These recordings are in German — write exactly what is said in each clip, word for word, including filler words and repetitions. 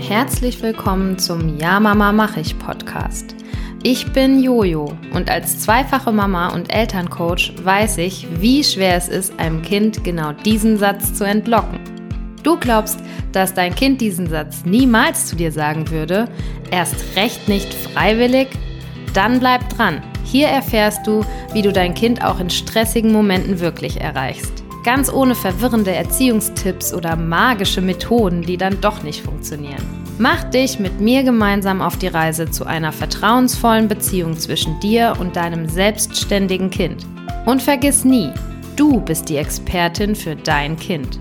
Herzlich willkommen zum Ja Mama mach ich Podcast. Ich bin Jojo und als zweifache Mama und Elterncoach weiß ich, wie schwer es ist, einem Kind genau diesen Satz zu entlocken. Du glaubst, dass dein Kind diesen Satz niemals zu dir sagen würde, erst recht nicht freiwillig? Dann bleib dran. Hier erfährst du, wie du dein Kind auch in stressigen Momenten wirklich erreichst. Ganz ohne verwirrende Erziehungstipps oder magische Methoden, die dann doch nicht funktionieren. Mach dich mit mir gemeinsam auf die Reise zu einer vertrauensvollen Beziehung zwischen dir und deinem selbstständigen Kind. Und vergiss nie, du bist die Expertin für dein Kind.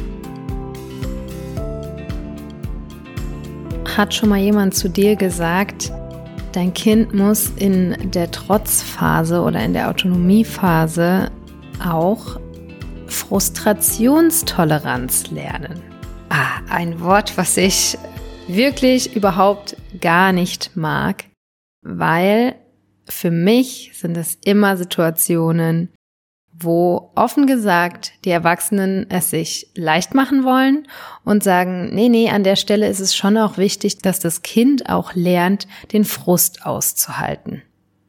Hat schon mal jemand zu dir gesagt, dein Kind muss in der Trotzphase oder in der Autonomiephase auch Frustrationstoleranz lernen? Ah, ein Wort, was ich wirklich überhaupt gar nicht mag, weil für mich sind es immer Situationen, wo offen gesagt die Erwachsenen es sich leicht machen wollen und sagen, nee, nee, an der Stelle ist es schon auch wichtig, dass das Kind auch lernt, den Frust auszuhalten.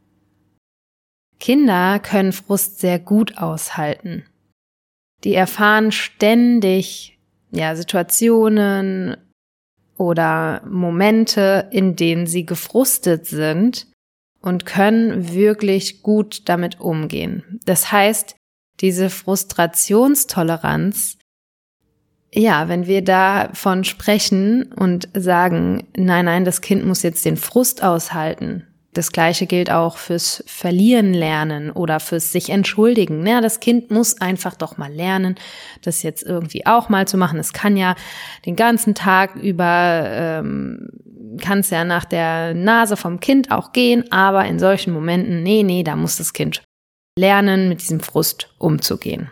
Kinder können Frust sehr gut aushalten. Die erfahren ständig ja, Situationen oder Momente, in denen sie gefrustet sind und können wirklich gut damit umgehen. Das heißt, diese Frustrationstoleranz, ja, wenn wir davon sprechen und sagen, nein, nein, das Kind muss jetzt den Frust aushalten. Das Gleiche gilt auch fürs Verlieren lernen oder fürs sich entschuldigen. Ja, das Kind muss einfach doch mal lernen, das jetzt irgendwie auch mal zu machen. Es kann ja den ganzen Tag über, ähm, kann es ja nach der Nase vom Kind auch gehen, aber in solchen Momenten, nee, nee, da muss das Kind lernen, mit diesem Frust umzugehen.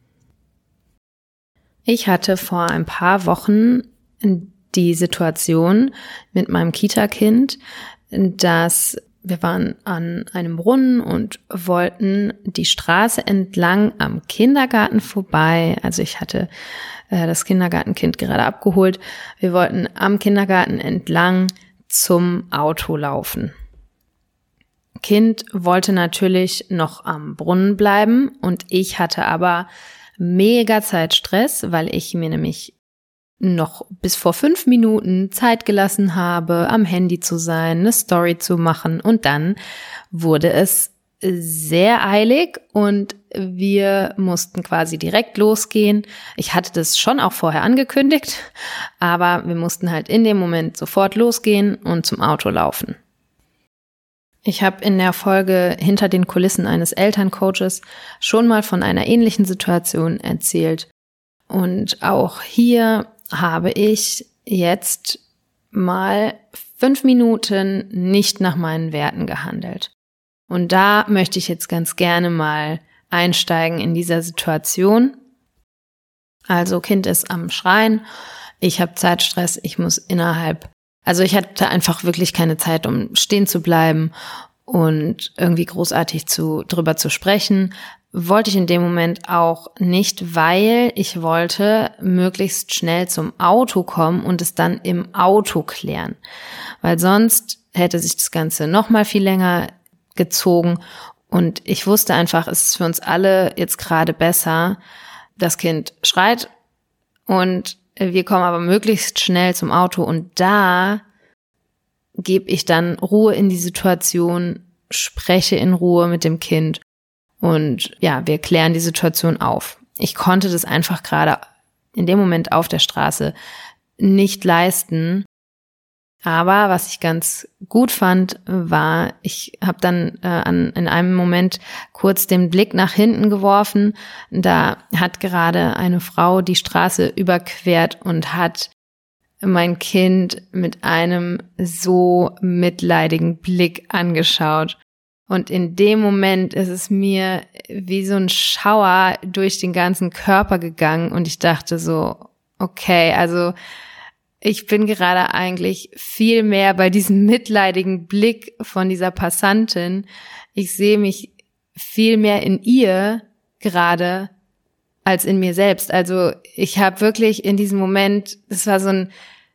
Ich hatte vor ein paar Wochen die Situation mit meinem Kita-Kind, dass wir waren an einem Brunnen und wollten die Straße entlang am Kindergarten vorbei. Also ich hatte äh, das Kindergartenkind gerade abgeholt. Wir wollten am Kindergarten entlang zum Auto laufen. Kind wollte natürlich noch am Brunnen bleiben und ich hatte aber mega Zeitstress, weil ich mir nämlich noch bis vor fünf Minuten Zeit gelassen habe, am Handy zu sein, eine Story zu machen und dann wurde es sehr eilig und wir mussten quasi direkt losgehen. Ich hatte das schon auch vorher angekündigt, aber wir mussten halt in dem Moment sofort losgehen und zum Auto laufen. Ich habe in der Folge Hinter den Kulissen eines Elterncoaches schon mal von einer ähnlichen Situation erzählt und auch hier habe ich jetzt mal fünf Minuten nicht nach meinen Werten gehandelt. Und da möchte ich jetzt ganz gerne mal einsteigen in dieser Situation. Also Kind ist am Schreien, ich habe Zeitstress, ich muss innerhalb, also ich hatte einfach wirklich keine Zeit, um stehen zu bleiben und irgendwie großartig zu drüber zu sprechen. Wollte ich in dem Moment auch nicht, weil ich wollte möglichst schnell zum Auto kommen und es dann im Auto klären. Weil sonst hätte sich das Ganze noch mal viel länger gezogen und ich wusste einfach, es ist für uns alle jetzt gerade besser, das Kind schreit und wir kommen aber möglichst schnell zum Auto und da gebe ich dann Ruhe in die Situation, spreche in Ruhe mit dem Kind. Und ja, wir klären die Situation auf. Ich konnte das einfach gerade in dem Moment auf der Straße nicht leisten. Aber was ich ganz gut fand, war, ich habe dann äh, an, in einem Moment kurz den Blick nach hinten geworfen. Da hat gerade eine Frau die Straße überquert und hat mein Kind mit einem so mitleidigen Blick angeschaut. Und in dem Moment ist es mir wie so ein Schauer durch den ganzen Körper gegangen und ich dachte so, okay, also ich bin gerade eigentlich viel mehr bei diesem mitleidigen Blick von dieser Passantin. Ich sehe mich viel mehr in ihr gerade als in mir selbst. Also ich habe wirklich in diesem Moment, das war so ein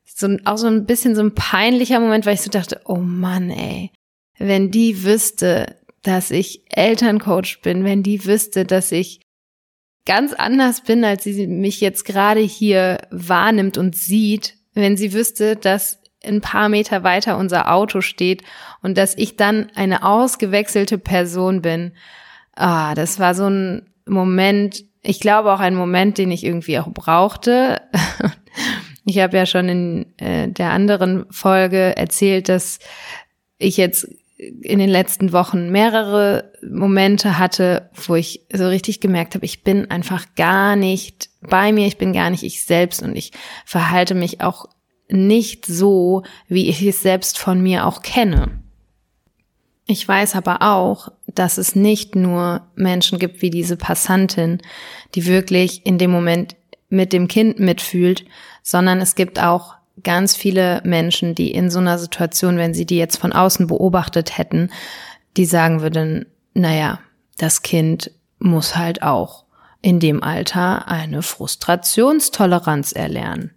so ein, auch so ein bisschen so ein peinlicher Moment, weil ich so dachte, oh Mann, ey, wenn die wüsste, dass ich Elterncoach bin, wenn die wüsste, dass ich ganz anders bin, als sie mich jetzt gerade hier wahrnimmt und sieht, wenn sie wüsste, dass ein paar Meter weiter unser Auto steht und dass ich dann eine ausgewechselte Person bin. Ah, das war so ein Moment, ich glaube auch ein Moment, den ich irgendwie auch brauchte. Ich habe ja schon in äh, der anderen Folge erzählt, dass ich jetzt in den letzten Wochen mehrere Momente hatte, wo ich so richtig gemerkt habe, ich bin einfach gar nicht bei mir, ich bin gar nicht ich selbst und ich verhalte mich auch nicht so, wie ich es selbst von mir auch kenne. Ich weiß aber auch, dass es nicht nur Menschen gibt wie diese Passantin, die wirklich in dem Moment mit dem Kind mitfühlt, sondern es gibt auch ganz viele Menschen, die in so einer Situation, wenn sie die jetzt von außen beobachtet hätten, die sagen würden, naja, das Kind muss halt auch in dem Alter eine Frustrationstoleranz erlernen.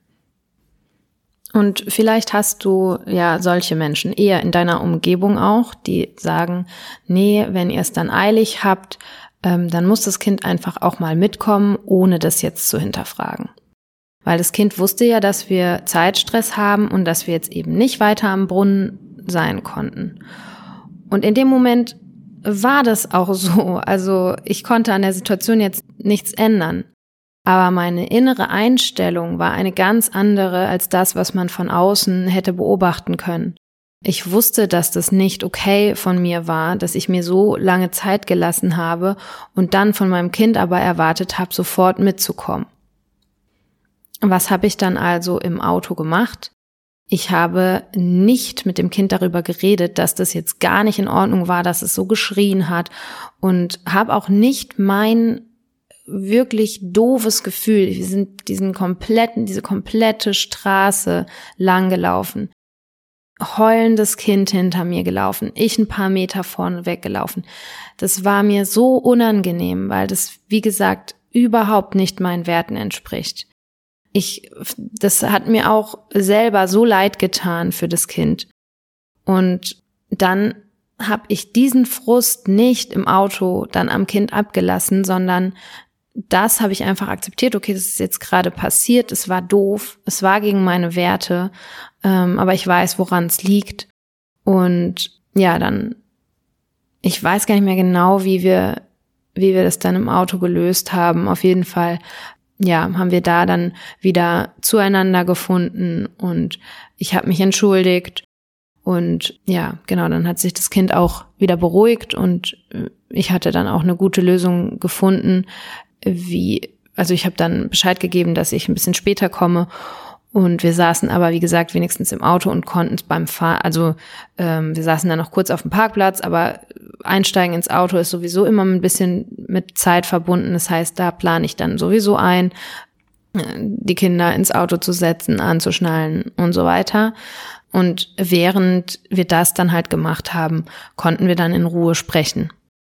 Und vielleicht hast du ja solche Menschen eher in deiner Umgebung auch, die sagen, nee, wenn ihr es dann eilig habt, ähm, dann muss das Kind einfach auch mal mitkommen, ohne das jetzt zu hinterfragen. Weil das Kind wusste ja, dass wir Zeitstress haben und dass wir jetzt eben nicht weiter am Brunnen sein konnten. Und in dem Moment war das auch so. Also ich konnte an der Situation jetzt nichts ändern. Aber meine innere Einstellung war eine ganz andere als das, was man von außen hätte beobachten können. Ich wusste, dass das nicht okay von mir war, dass ich mir so lange Zeit gelassen habe und dann von meinem Kind aber erwartet habe, sofort mitzukommen. Was habe ich dann also im Auto gemacht? Ich habe nicht mit dem Kind darüber geredet, dass das jetzt gar nicht in Ordnung war, dass es so geschrien hat und habe auch nicht mein wirklich doofes Gefühl. Wir sind diesen kompletten, diese komplette Straße lang gelaufen. Heulendes Kind hinter mir gelaufen. Ich ein paar Meter vorne weggelaufen. Das war mir so unangenehm, weil das, wie gesagt, überhaupt nicht meinen Werten entspricht. Ich, das hat mir auch selber so leid getan für das Kind. Und dann habe ich diesen Frust nicht im Auto dann am Kind abgelassen, sondern das habe ich einfach akzeptiert. Okay, das ist jetzt gerade passiert, es war doof, es war gegen meine Werte, ähm, aber ich weiß, woran es liegt. Und ja, dann, ich weiß gar nicht mehr genau, wie wir, wie wir das dann im Auto gelöst haben. Auf jeden Fall, ja, haben wir da dann wieder zueinander gefunden und ich habe mich entschuldigt. Und ja, genau, dann hat sich das Kind auch wieder beruhigt und ich hatte dann auch eine gute Lösung gefunden, wie, also ich habe dann Bescheid gegeben, dass ich ein bisschen später komme und wir saßen aber, wie gesagt, wenigstens im Auto und konnten es beim Fahren, also ähm, wir saßen dann noch kurz auf dem Parkplatz, aber Einsteigen ins Auto ist sowieso immer ein bisschen mit Zeit verbunden, das heißt, da plane ich dann sowieso ein, die Kinder ins Auto zu setzen, anzuschnallen und so weiter. Und während wir das dann halt gemacht haben, konnten wir dann in Ruhe sprechen.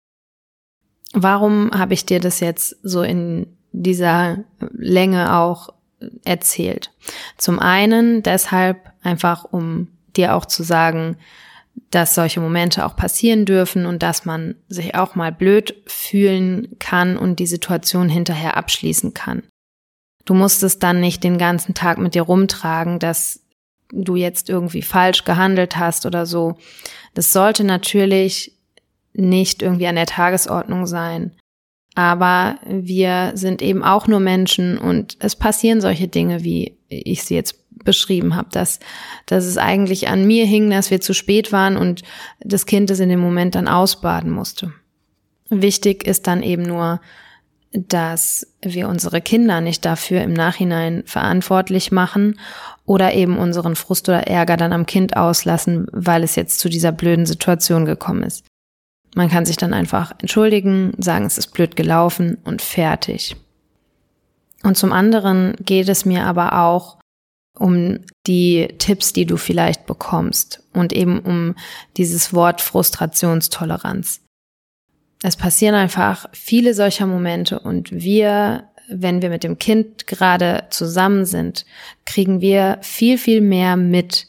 Warum habe ich dir das jetzt so in dieser Länge auch erzählt? Zum einen deshalb einfach, um dir auch zu sagen, dass solche Momente auch passieren dürfen und dass man sich auch mal blöd fühlen kann und die Situation hinterher abschließen kann. Du musst es dann nicht den ganzen Tag mit dir rumtragen, dass du jetzt irgendwie falsch gehandelt hast oder so. Das sollte natürlich nicht irgendwie an der Tagesordnung sein. Aber wir sind eben auch nur Menschen und es passieren solche Dinge, wie ich sie jetzt beschrieben habe, dass, dass es eigentlich an mir hing, dass wir zu spät waren und das Kind es in dem Moment dann ausbaden musste. Wichtig ist dann eben nur, dass wir unsere Kinder nicht dafür im Nachhinein verantwortlich machen oder eben unseren Frust oder Ärger dann am Kind auslassen, weil es jetzt zu dieser blöden Situation gekommen ist. Man kann sich dann einfach entschuldigen, sagen, es ist blöd gelaufen und fertig. Und zum anderen geht es mir aber auch um die Tipps, die du vielleicht bekommst und eben um dieses Wort Frustrationstoleranz. Es passieren einfach viele solcher Momente und wir wenn wir mit dem Kind gerade zusammen sind, kriegen wir viel, viel mehr mit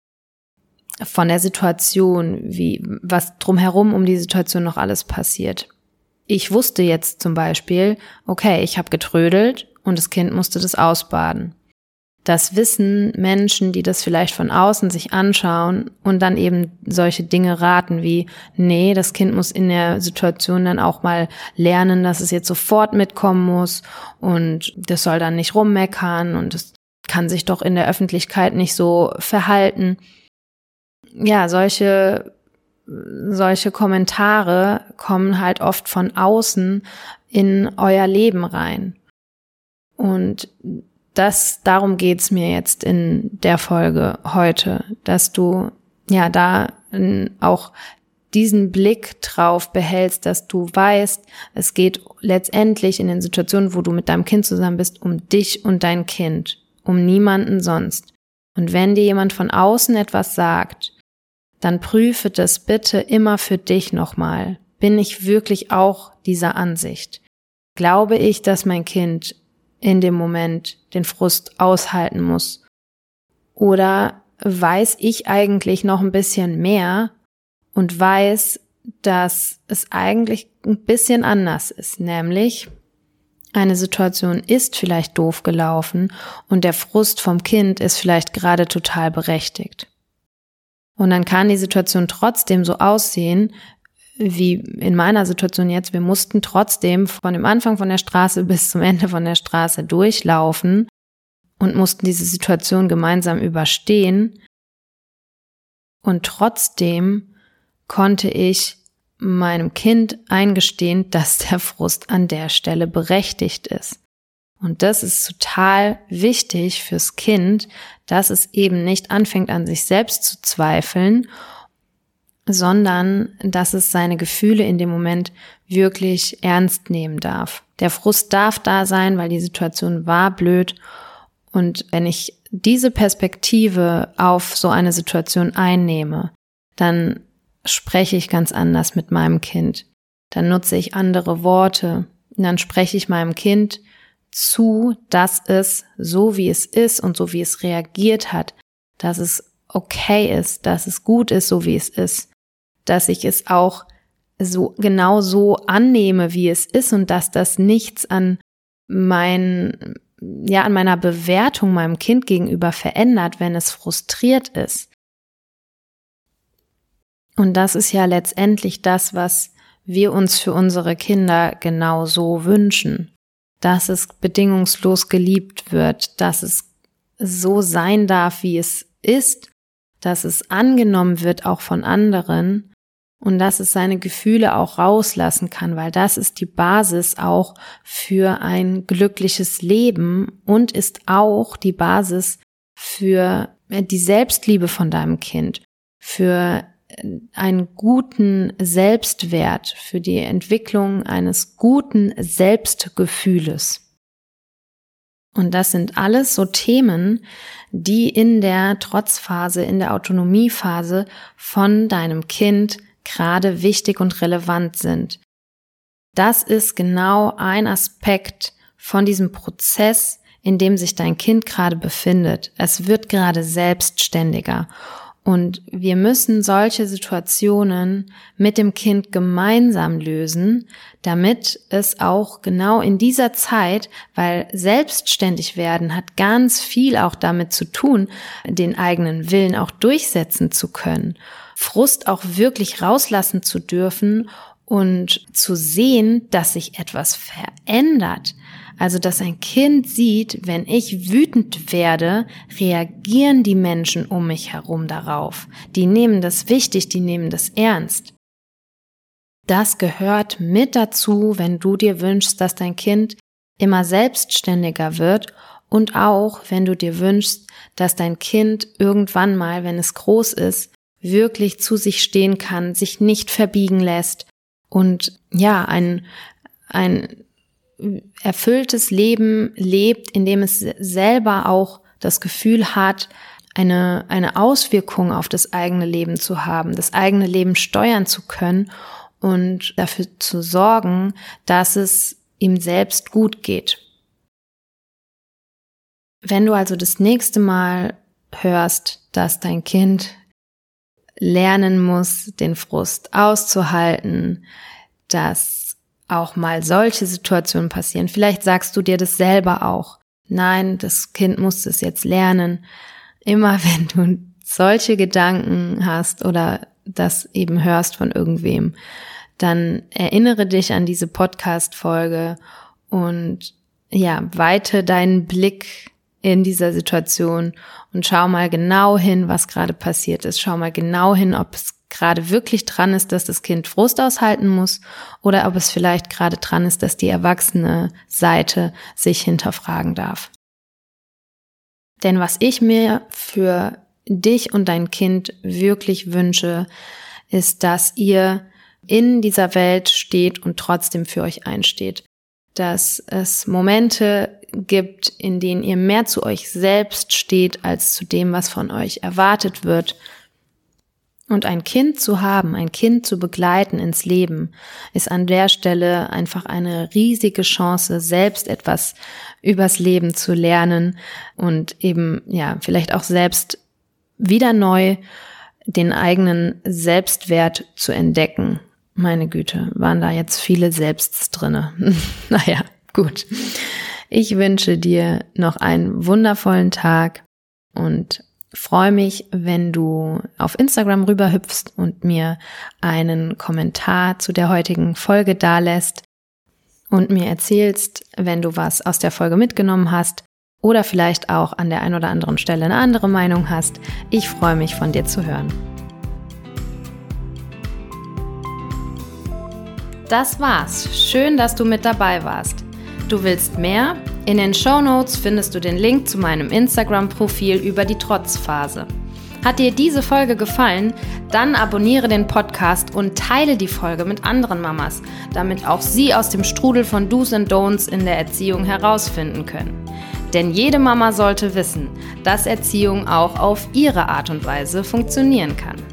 von der Situation, wie, was drumherum um die Situation noch alles passiert. Ich wusste jetzt zum Beispiel, okay, ich habe getrödelt und das Kind musste das ausbaden. Das wissen Menschen, die das vielleicht von außen sich anschauen und dann eben solche Dinge raten wie, nee, das Kind muss in der Situation dann auch mal lernen, dass es jetzt sofort mitkommen muss und das soll dann nicht rummeckern und es kann sich doch in der Öffentlichkeit nicht so verhalten. Ja, solche, solche Kommentare kommen halt oft von außen in euer Leben rein. Und das, darum geht's mir jetzt in der Folge heute, dass du ja da auch diesen Blick drauf behältst, dass du weißt, es geht letztendlich in den Situationen, wo du mit deinem Kind zusammen bist, um dich und dein Kind, um niemanden sonst. Und wenn dir jemand von außen etwas sagt, dann prüfe das bitte immer für dich nochmal. Bin ich wirklich auch dieser Ansicht? Glaube ich, dass mein Kind in dem Moment den Frust aushalten muss? Oder weiß ich eigentlich noch ein bisschen mehr und weiß, dass es eigentlich ein bisschen anders ist, nämlich eine Situation ist vielleicht doof gelaufen und der Frust vom Kind ist vielleicht gerade total berechtigt. Und dann kann die Situation trotzdem so aussehen, wie in meiner Situation jetzt, wir mussten trotzdem von dem Anfang von der Straße bis zum Ende von der Straße durchlaufen und mussten diese Situation gemeinsam überstehen. Und trotzdem konnte ich meinem Kind eingestehen, dass der Frust an der Stelle berechtigt ist. Und das ist total wichtig fürs Kind, dass es eben nicht anfängt, an sich selbst zu zweifeln, sondern dass es seine Gefühle in dem Moment wirklich ernst nehmen darf. Der Frust darf da sein, weil die Situation war blöd. Und wenn ich diese Perspektive auf so eine Situation einnehme, dann spreche ich ganz anders mit meinem Kind. Dann nutze ich andere Worte. Und dann spreche ich meinem Kind zu, dass es so wie es ist und so wie es reagiert hat, dass es okay ist, dass es gut ist, so wie es ist. Dass ich es auch so genau so annehme, wie es ist und dass das nichts an mein, ja, an meiner Bewertung meinem Kind gegenüber verändert, wenn es frustriert ist. Und das ist ja letztendlich das, was wir uns für unsere Kinder genau so wünschen. Dass es bedingungslos geliebt wird, dass es so sein darf, wie es ist, dass es angenommen wird auch von anderen. Und dass es seine Gefühle auch rauslassen kann, weil das ist die Basis auch für ein glückliches Leben und ist auch die Basis für die Selbstliebe von deinem Kind, für einen guten Selbstwert, für die Entwicklung eines guten Selbstgefühles. Und das sind alles so Themen, die in der Trotzphase, in der Autonomiephase von deinem Kind gerade wichtig und relevant sind. Das ist genau ein Aspekt von diesem Prozess, in dem sich dein Kind gerade befindet. Es wird gerade selbstständiger. Und wir müssen solche Situationen mit dem Kind gemeinsam lösen, damit es auch genau in dieser Zeit, weil selbstständig werden hat ganz viel auch damit zu tun, den eigenen Willen auch durchsetzen zu können. Frust auch wirklich rauslassen zu dürfen und zu sehen, dass sich etwas verändert. Also, dass ein Kind sieht, wenn ich wütend werde, reagieren die Menschen um mich herum darauf. Die nehmen das wichtig, die nehmen das ernst. Das gehört mit dazu, wenn du dir wünschst, dass dein Kind immer selbstständiger wird und auch, wenn du dir wünschst, dass dein Kind irgendwann mal, wenn es groß ist, wirklich zu sich stehen kann, sich nicht verbiegen lässt und ja, ein, ein erfülltes Leben lebt, in dem es selber auch das Gefühl hat, eine, eine Auswirkung auf das eigene Leben zu haben, das eigene Leben steuern zu können und dafür zu sorgen, dass es ihm selbst gut geht. Wenn du also das nächste Mal hörst, dass dein Kind lernen muss, den Frust auszuhalten, dass auch mal solche Situationen passieren, vielleicht sagst du dir das selber auch. Nein, das Kind muss es jetzt lernen. Immer wenn du solche Gedanken hast oder das eben hörst von irgendwem, dann erinnere dich an diese Podcast-Folge und ja, weite deinen Blick in dieser Situation und schau mal genau hin, was gerade passiert ist. Schau mal genau hin, ob es gerade wirklich dran ist, dass das Kind Frust aushalten muss oder ob es vielleicht gerade dran ist, dass die erwachsene Seite sich hinterfragen darf. Denn was ich mir für dich und dein Kind wirklich wünsche, ist, dass ihr in dieser Welt steht und trotzdem für euch einsteht. Dass es Momente gibt, in denen ihr mehr zu euch selbst steht, als zu dem, was von euch erwartet wird. Und ein Kind zu haben, ein Kind zu begleiten ins Leben, ist an der Stelle einfach eine riesige Chance, selbst etwas übers Leben zu lernen und eben, ja, vielleicht auch selbst wieder neu den eigenen Selbstwert zu entdecken. Meine Güte, waren da jetzt viele Selbsts drinne. Naja, gut. Ich wünsche dir noch einen wundervollen Tag und freue mich, wenn du auf Instagram rüberhüpfst und mir einen Kommentar zu der heutigen Folge dalässt und mir erzählst, wenn du was aus der Folge mitgenommen hast oder vielleicht auch an der einen oder anderen Stelle eine andere Meinung hast. Ich freue mich, von dir zu hören. Das war's. Schön, dass du mit dabei warst. Du willst mehr? In den Shownotes findest du den Link zu meinem Instagram-Profil über die Trotzphase. Hat dir diese Folge gefallen? Dann abonniere den Podcast und teile die Folge mit anderen Mamas, damit auch sie aus dem Strudel von Do's and Don'ts in der Erziehung herausfinden können. Denn jede Mama sollte wissen, dass Erziehung auch auf ihre Art und Weise funktionieren kann.